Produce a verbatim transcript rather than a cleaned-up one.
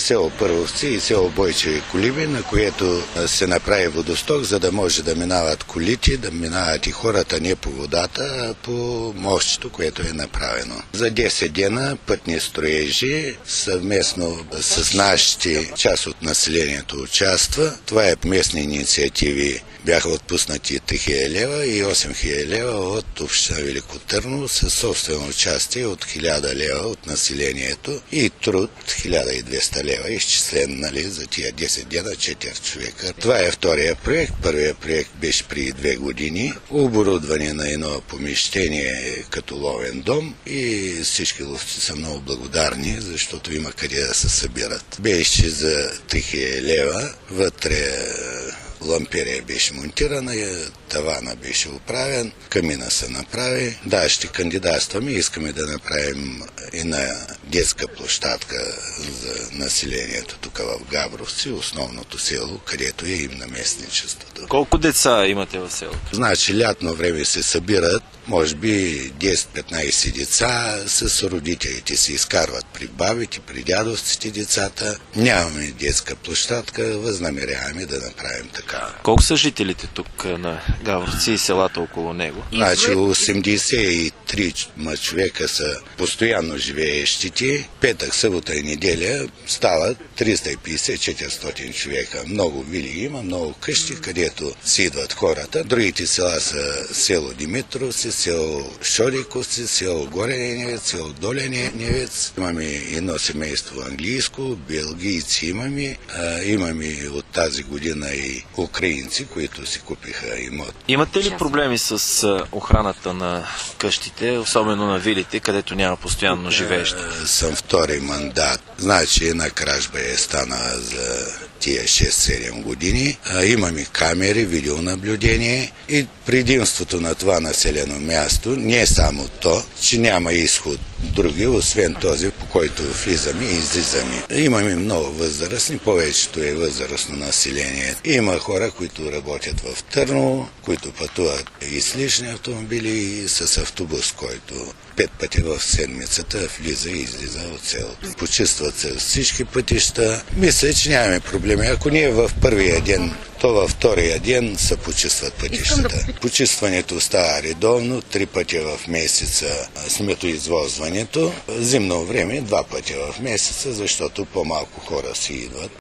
село Първовци и село Бойчеви Колиби, на което се направи водосток, за да може да минават колите, да минават и хората не по водата, а по мостчето, което е направено. За десет дена пътни строежи, съвместно с нашите, част от населението участва. Това е местни инициативи. Бяха отпуснати три хиляди лева и осем хиляди лева от община Велико Търново със собствено участие от хиляда лева от населението и труд хиляда и двеста лева, изчислен, нали, за тия десет дена четири човека. Това е втория проект. Първият проект беше преди две години. Оборудване на едно помещение като ловен дом и всички ловци са много благодарни, защото има къде да се събират. Беше за три хиляди лева. Вътре ламперия беше монтирана, тавана беше оправен, камина се направи. Да, ще кандидатстваме, искаме да направим една детска площадка за населението тук в Габровци, основното село, където е им наместничеството. Колко деца имате в селото? Значи лятно време се събират, може би десет-петнайсет деца с родителите се изкарват при бабите, при дядовците децата. Нямаме детска площадка, възнамеряваме да направим така. Колко са жителите тук на Габровци и селата около него? Значи осемдесет и три човека са постоянно живеещите. Петък, събота и неделя стават триста и петдесет до четиристотин човека. Много вили има, много къщи, където си идват хората. Другите села са село Димитровци, село Шориковци, село Горен Невец, село Долен Невец. Имаме едно семейство английско, белгийци имаме. А, имаме от тази година и украинци, които си купиха имот. Имате ли проблеми с охраната на къщите, особено на вилите, където няма постоянно живеещи? Съм втори мандат. Значи една кражба е стана за тия шест-седем години. А, имаме камери, видеонаблюдение и предимството на това населено място не е само то, че няма изход други, освен този, по който влизаме и излизаме. Имаме много възрастни, повечето е възрастно население. Има хора, които работят в Търново, които пътуват и с лични автомобили и с автобус, който пет пъти в седмицата влиза и излиза от селото. Почистват се всички пътища. Мисля, че нямаме проблеми. Ако не е в първия ден, то във втория ден се почистват пътищата. Почистването става редовно, три пъти в месеца сметоизвозването. Зимно време два пъти в месеца, защото по-малко хора си идват.